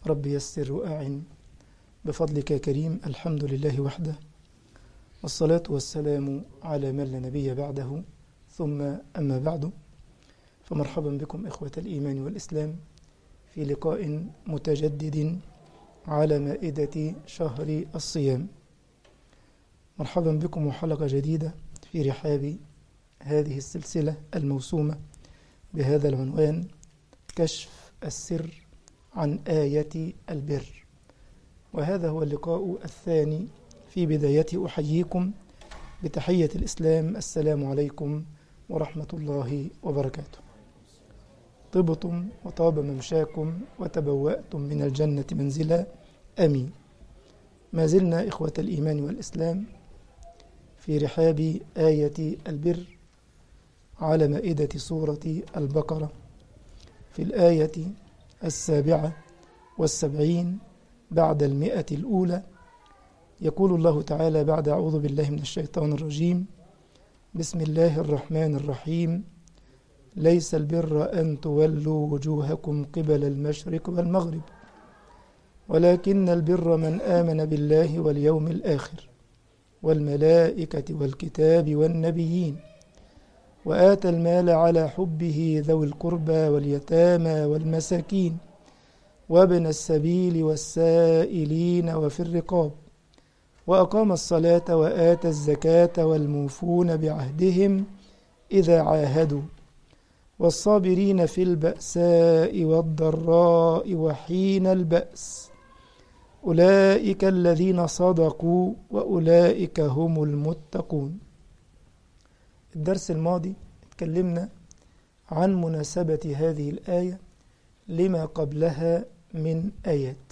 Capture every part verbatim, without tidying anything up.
رب يسر وأعن بفضلك يا كريم. الحمد لله وحده، والصلاة والسلام على من لا نبي بعده، ثم أما بعد، فمرحبا بكم إخوة الإيمان والإسلام في لقاء متجدد على مائدة شهر الصيام. مرحبا بكم وحلقة جديدة في رحاب هذه السلسلة الموسومة بهذا العنوان: كشف السر عن آية البر. وهذا هو اللقاء الثاني. في بدايته أحييكم بتحية الإسلام: السلام عليكم ورحمة الله وبركاته. طبتم وطاب ممشاكم وتبوأتم من الجنة منزلا، آمين. ما زلنا إخوة الإيمان والإسلام في رحاب آية البر على مائدة سورة البقرة، في الآية السابعة والسبعين بعد المئة الأولى. يقول الله تعالى بعد: أعوذ بالله من الشيطان الرجيم، بسم الله الرحمن الرحيم: ليس البر أن تولوا وجوهكم قبل المشرق والمغرب، ولكن البر من آمن بالله واليوم الآخر والملائكة والكتاب والنبيين، وآتى المال على حبه ذوي القربى واليتامى والمساكين وابن السبيل والسائلين وفي الرقاب، وأقام الصلاة وآتى الزكاة والموفون بعهدهم إذا عاهدوا، والصابرين في البأساء والضراء وحين البأس، أولئك الذين صدقوا وأولئك هم المتقون. الدرس الماضي اتكلمنا عن مناسبة هذه الآية لما قبلها من آيات،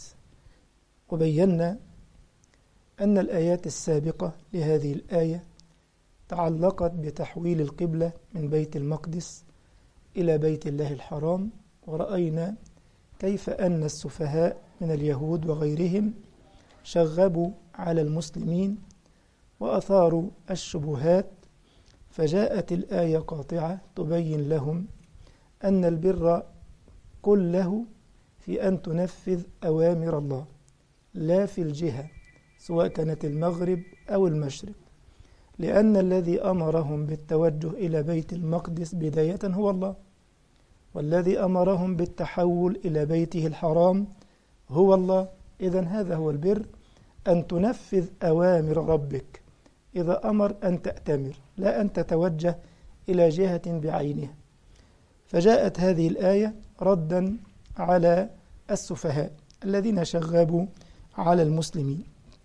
وبينا أن الآيات السابقة لهذه الآية تعلقت بتحويل القبلة من بيت المقدس إلى بيت الله الحرام، ورأينا كيف أن السفهاء من اليهود وغيرهم شغبوا على المسلمين وأثاروا الشبهات، فجاءت الآية قاطعة تبين لهم أن البر كله في أن تنفذ أوامر الله، لا في الجهة سواء كانت المغرب أو المشرق، لأن الذي أمرهم بالتوجه إلى بيت المقدس بداية هو الله، والذي أمرهم بالتحول إلى بيته الحرام هو الله. إذن هذا هو البر، أن تنفذ أوامر ربك. إذا أمر أن تأتمر، لا أن تتوجه إلى جهة بعينها. فجاءت هذه الآية ردا على السفهاء الذين شغبوا على المسلمين.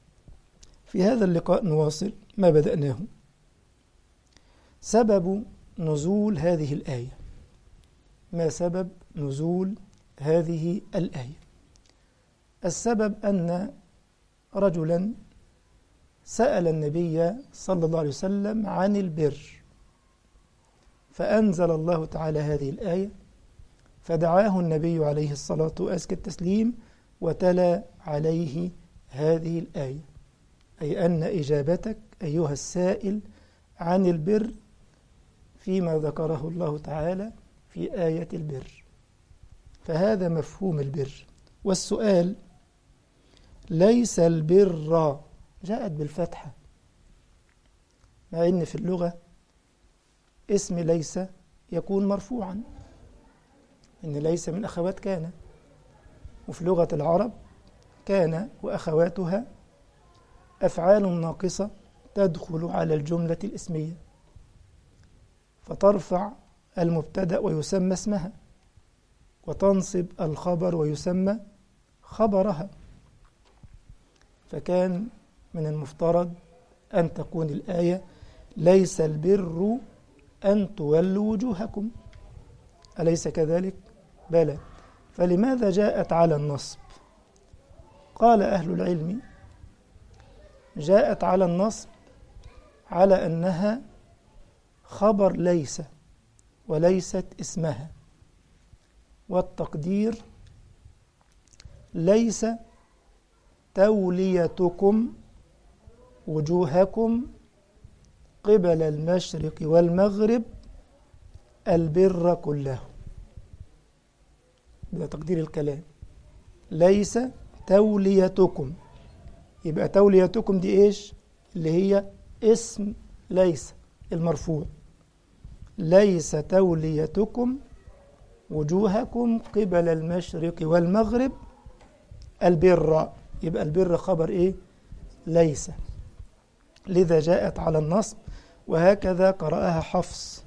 في هذا اللقاء نواصل ما بدأناه. سبب نزول هذه الآية. ما سبب نزول هذه الآية؟ السبب أن رجلا سأل النبي صلى الله عليه وسلم عن البر، فأنزل الله تعالى هذه الآية، فدعاه النبي عليه الصلاة وأزكى التسليم وتلا عليه هذه الآية، أي أن إجابتك أيها السائل عن البر فيما ذكره الله تعالى في آية البر. فهذا مفهوم البر. والسؤال: ليس البر جاءت بالفتحة، مع أن في اللغة اسم ليس يكون مرفوعا، إن ليس من أخوات كان، وفي لغة العرب كان وأخواتها أفعال ناقصة تدخل على الجملة الاسمية، فترفع المبتدأ ويسمى اسمها، وتنصب الخبر ويسمى خبرها. فكان من المفترض أن تكون الآية: ليس البر أن تولوا وجوهكم. أليس كذلك؟ بلى. فلماذا جاءت على النصب؟ قال أهل العلم: جاءت على النصب على أنها خبر ليس وليست اسمها، والتقدير: ليس توليتكم وجوهكم قبل المشرق والمغرب البر كله. ده تقدير الكلام. ليس توليتكم. يبقى توليتكم دي إيش؟ اللي هي اسم ليس المرفوع. ليس توليتكم وجوهكم قبل المشرق والمغرب البر. يبقى البر خبر إيه؟ ليس، لذا جاءت على النصب، وهكذا قرأها حفص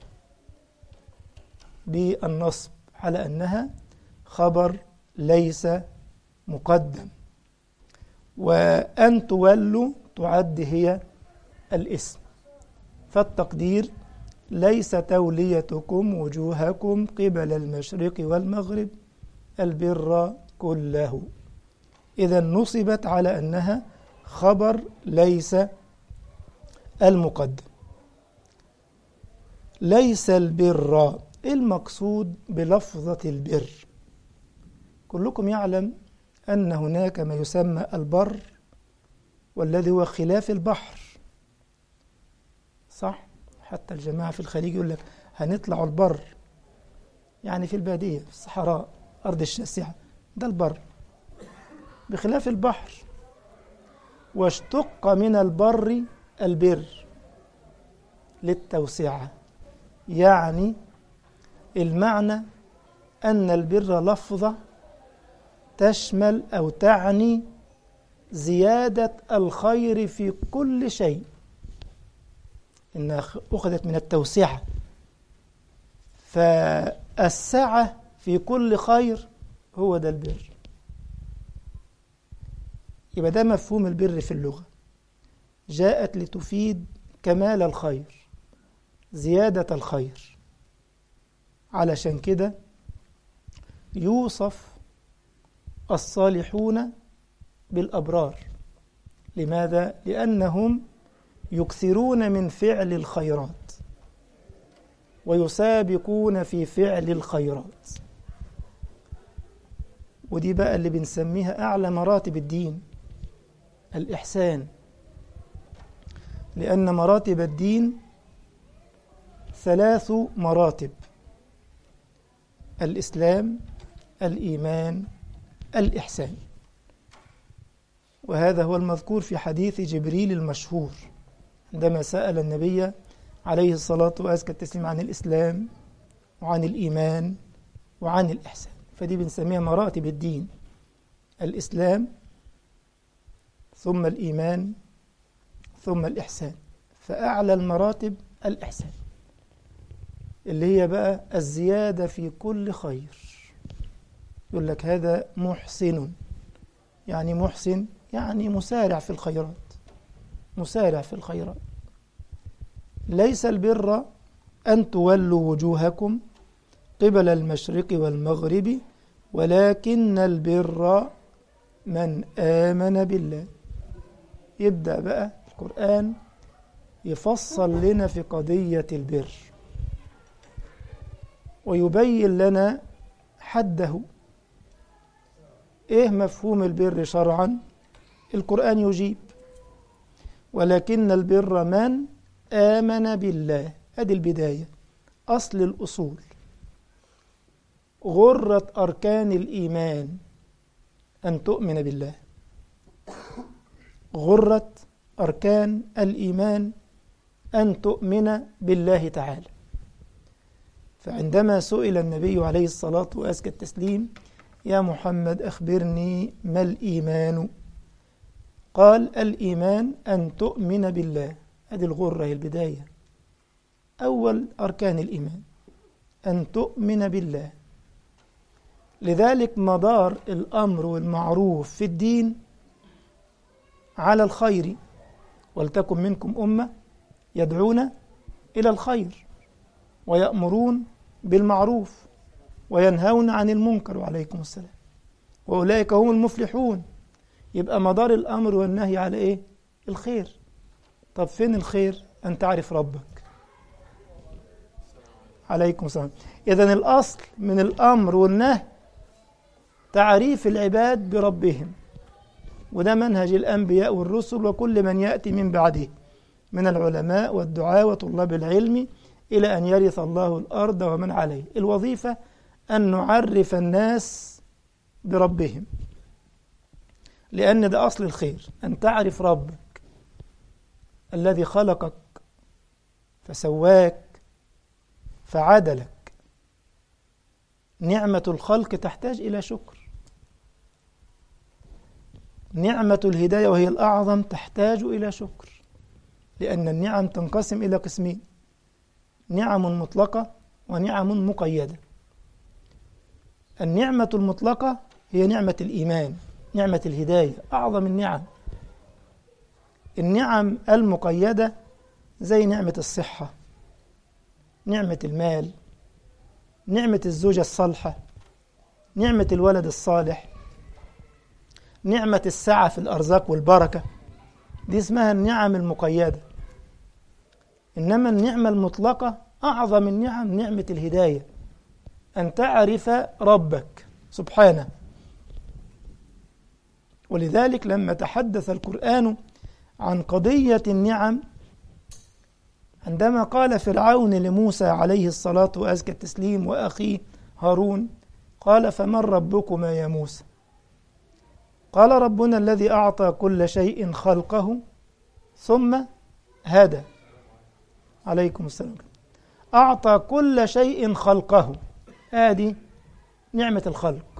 بالنصب على أنها خبر ليس مقدم. وأن تولوا تعد هي الاسم، فالتقدير ليس توليتكم وجوهكم قبل المشرق والمغرب البر كله. إذا نصبت على أنها خبر ليس المقدم. ليس البر، المقصود بلفظة البر، كلكم يعلم أن هناك ما يسمى البر والذي هو خلاف البحر، صح؟ حتى الجماعة في الخليج يقول لك هنطلع البر، يعني في البادية في الصحراء أرض الشاسعة، ده البر بخلاف البحر. واشتق من البر البر للتوسعة، يعني المعنى أن البر لفظة تشمل أو تعني زيادة الخير في كل شيء، إنها أخذت من التوسعة، فالسعة في كل خير هو ده البر. يبقى ده مفهوم البر في اللغة، جاءت لتفيد كمال الخير، زيادة الخير. علشان كده يوصف الصالحون بالأبرار. لماذا؟ لأنهم يكثرون من فعل الخيرات ويسابقون في فعل الخيرات، ودي بقى اللي بنسميها أعلى مراتب الدين، الإحسان. لأن مراتب الدين ثلاث مراتب: الإسلام، الإيمان، الإحسان. وهذا هو المذكور في حديث جبريل المشهور عندما سأل النبي عليه الصلاة وأزكى التسليم عن الإسلام وعن الإيمان وعن الإحسان. فدي بنسميها مراتب الدين: الإسلام ثم الإيمان ثم الإحسان. فأعلى المراتب الإحسان، اللي هي بقى الزيادة في كل خير. يقول لك هذا محسن، يعني محسن يعني مسارع في الخيرات، مسارع في الخيرات. ليس البر أن تولوا وجوهكم قبل المشرق والمغرب ولكن البر من آمن بالله. يبدأ بقى القرآن يفصل لنا في قضية البر ويبين لنا حده. إيه مفهوم البر شرعا؟ القرآن يجيب: ولكن البر من آمن بالله. هذه البداية، أصل الأصول. غرة أركان الإيمان أن تؤمن بالله، غرة أركان الإيمان أن تؤمن بالله تعالى. فعندما سئل النبي عليه الصلاة وأزكى التسليم: يا محمد أخبرني ما الإيمان؟ قال: الإيمان أن تؤمن بالله. هذه الغرة هي البداية، أول أركان الإيمان أن تؤمن بالله. لذلك مدار الأمر والمعروف في الدين على الخير: ولتكن منكم أمة يدعون إلى الخير ويأمرون بالمعروف وينهون عن المنكر، وعليكم السلام، وأولئك هم المفلحون. يبقى مدار الأمر والنهي على إيه؟ الخير. طب فين الخير؟ أن تعرف ربك. عليكم السلام. إذن الأصل من الأمر والنهي تعريف العباد بربهم، وده منهج الأنبياء والرسل وكل من يأتي من بعده من العلماء والدعاة وطلاب العلم إلى أن يرث الله الأرض ومن عليه. الوظيفة أن نعرف الناس بربهم، لأن ده أصل الخير، أن تعرف ربك الذي خلقك فسواك فعدلك. نعمة الخلق تحتاج إلى شكر، نعمة الهداية وهي الأعظم تحتاج إلى شكر، لأن النعم تنقسم إلى قسمين: نعم مطلقة ونعم مقيدة. النعمة المطلقة هي نعمة الإيمان، نعمة الهداية، أعظم النعم. النعم المقيدة زي نعمة الصحة، نعمة المال، نعمة الزوجة الصالحة، نعمة الولد الصالح، نعمة السعة في الأرزاق والبركة، دي اسمها النعم المقيدة. إنما النعمة المطلقة أعظم النعم نعمة الهداية، أن تعرف ربك سبحانه. ولذلك لما تحدث القرآن عن قضية النعم، عندما قال فرعون لموسى عليه الصلاة وأزكى التسليم وأخيه هارون، قال: فمن ربكما يا موسى؟ قال: ربنا الذي أعطى كل شيء خلقه ثم هدى. عليكم السلام. أعطى كل شيء خلقه، هذه نعمة الخلق.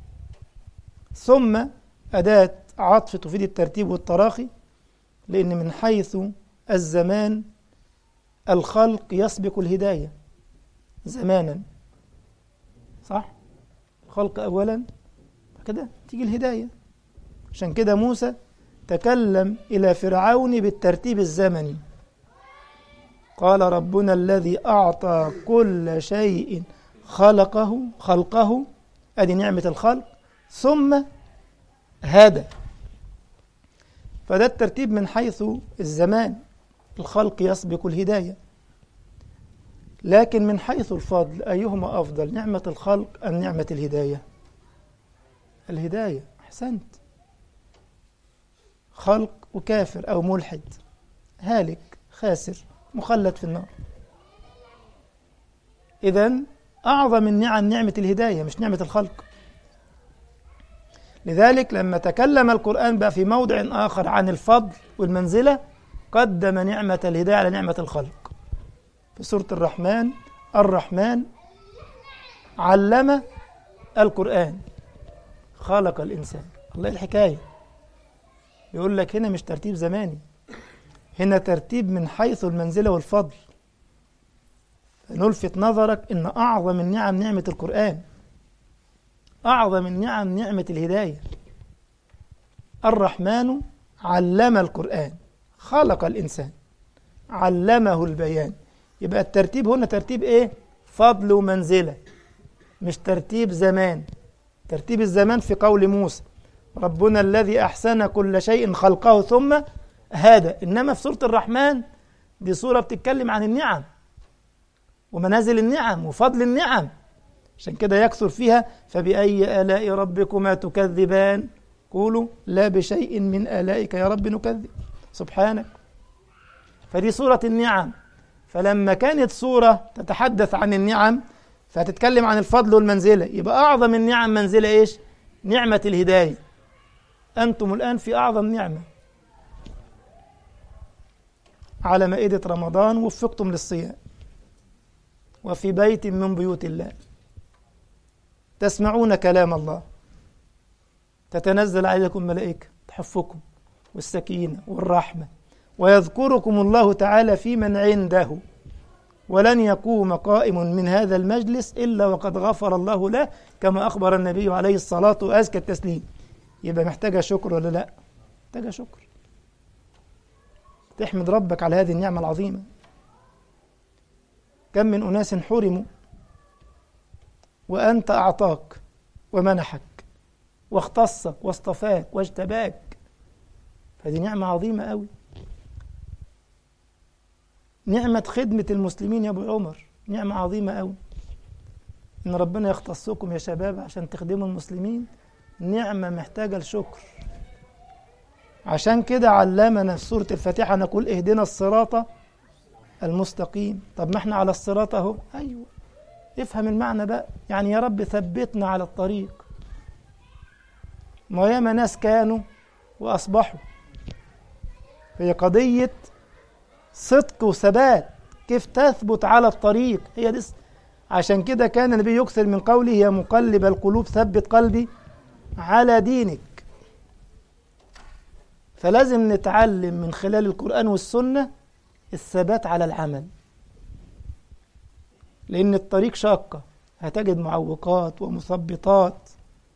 ثم أداة عطف تفيد الترتيب والتراخي، لأن من حيث الزمان الخلق يسبق الهداية زمانا، صح؟ الخلق أولا كده تيجي الهداية. عشان كده موسى تكلم إلى فرعون بالترتيب الزمني، قال: ربنا الذي أعطى كل شيء خلقه خلقه أدي نعمة الخلق، ثم هدى. فده الترتيب من حيث الزمان، الخلق يسبق الهداية. لكن من حيث الفضل أيهما أفضل، نعمة الخلق أم نعمة الهداية؟ الهداية. أحسنت. خلق وكافر أو ملحد هالك خاسر مخلد في النار. إذن أعظم النعم نعمة الهداية مش نعمة الخلق. لذلك لما تكلم القرآن بقى في موضع آخر عن الفضل والمنزلة، قدم نعمة الهداية على نعمة الخلق. في سورة الرحمن: الرحمن علم القرآن خلق الإنسان. الله الحكاية، يقول لك هنا مش ترتيب زماني، هنا ترتيب من حيث المنزلة والفضل. نلفت نظرك إن أعظم النعم نعمة القرآن، أعظم النعم نعمة الهداية. الرحمن علم القرآن خلق الإنسان، علمه البيان. يبقى الترتيب هنا ترتيب إيه؟ فضل ومنزلة، مش ترتيب زمان. ترتيب الزمان في قول موسى: ربنا الذي أحسن كل شيء خلقه ثم هدى. إنما في سورة الرحمن دي سورة بتتكلم عن النعم ومنازل النعم وفضل النعم، عشان كده يكثر فيها: فبأي آلاء ربكما تكذبان قولوا لا بشيء من آلائك يا رب نكذب سبحانك. فدي سورة النعم. فلما كانت سورة تتحدث عن النعم فتتكلم عن الفضل والمنزلة، يبقى أعظم النعم منزلة إيش؟ نعمة الهداية. أنتم الآن في أعظم نعمة، على مائدة رمضان وفقتم للصيام، وفي بيت من بيوت الله تسمعون كلام الله، تتنزل عليكم ملائكة تحفكم والسكينة والرحمة، ويذكركم الله تعالى في من عنده، ولن يقوم قائم من هذا المجلس إلا وقد غفر الله له، كما أخبر النبي عليه الصلاة وأزكى التسليم. يبقى محتاجة شكر ولا لا؟ محتاجة شكر، تحمد ربك على هذه النعمة العظيمة. كم من أناس حرموا وأنت أعطاك ومنحك واختصك واصطفاك واجتباك، فهذه نعمة عظيمة أوي. نعمة خدمة المسلمين يا أبو عمر نعمة عظيمة أوي، إن ربنا يختصكم يا شباب عشان تخدموا المسلمين، نعمة محتاجة لشكر. عشان كده علمنا في سورة الفاتحة نقول: اهدنا الصراط المستقيم. طب ما احنا على الصراط اهو. أيوة، افهم المعنى بقى، يعني يا رب ثبتنا على الطريق. ما ياما ناس كانوا وأصبحوا. هي قضية صدق وثبات، كيف تثبت على الطريق، هي دي. عشان كده كان النبي يكثر من قوله يا مقلب القلوب ثبت قلبي على دينك. فلازم نتعلم من خلال القرآن والسنة الثبات على العمل، لأن الطريق شاقة، هتجد معوقات ومثبطات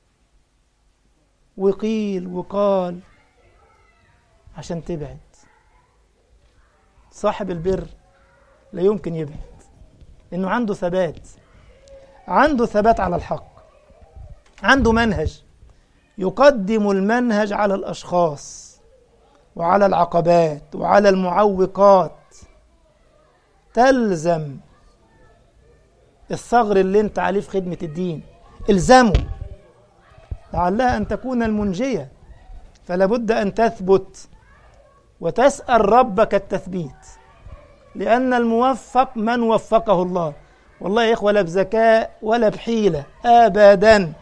وقيل وقال عشان تبعد. صاحب البر لا يمكن يبعد، لأنه عنده ثبات، عنده ثبات على الحق، عنده منهج، يقدم المنهج على الأشخاص وعلى العقبات وعلى المعوقات. تلزم الثغر اللي انت عليه في خدمة الدين، الزمه لعلها أن تكون المنجية. فلا بد أن تثبت وتسأل ربك التثبيت، لأن الموفق من وفقه الله. والله يا إخوة لا بذكاء ولا بحيلة أبدا،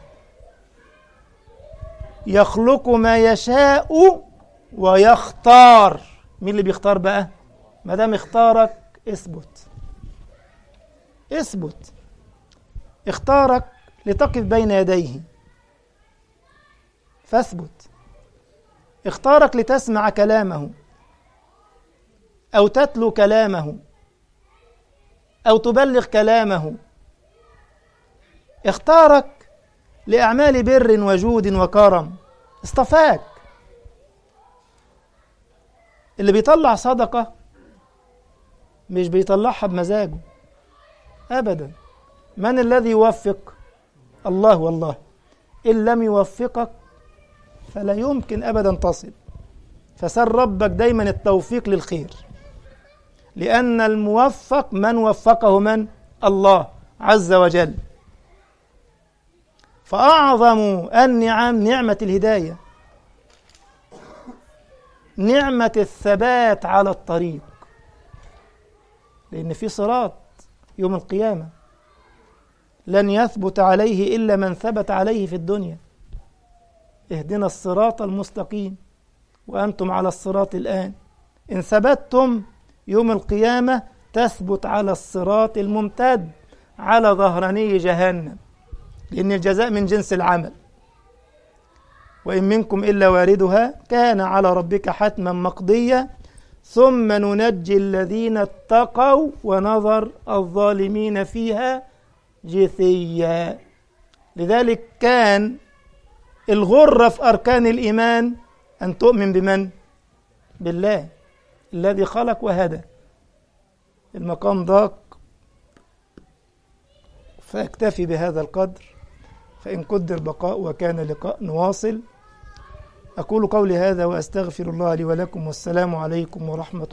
يخلق ما يشاء ويختار. مين اللي بيختار بقى؟ ما دام اختارك اثبت، اثبت. اختارك لتقف بين يديه فاثبت، اختارك لتسمع كلامه أو تتلو كلامه أو تبلغ كلامه، اختارك لأعمال بر وجود وكرم، اصطفاك. اللي بيطلع صدقة مش بيطلعها بمزاجه أبدا. من الذي يوفق؟ الله. والله إن لم يوفقك فلا يمكن أبدا تصل. فسر ربك دايما التوفيق للخير، لأن الموفق من وفقه من؟ الله عز وجل. فأعظم النعم نعمة الهداية، نعمة الثبات على الطريق، لأن في صراط يوم القيامة لن يثبت عليه إلا من ثبت عليه في الدنيا. اهدنا الصراط المستقيم وأنتم على الصراط الآن. إن ثبتتم يوم القيامة تثبت على الصراط الممتد على ظهراني جهنم، لأن الجزاء من جنس العمل. وإن منكم إلا واردها كان على ربك حتما مقضيا ثم ننجي الذين اتقوا ونذر الظالمين فيها جثيا. لذلك كان الغرة في أركان الإيمان أن تؤمن بمن؟ بالله الذي خلق وهدى. المقام ضاق فاكتفي بهذا القدر، فإن قدر بقاء وكان لقاء نواصل. أقول قولي هذا وأستغفر الله لي ولكم، والسلام عليكم ورحمة الله.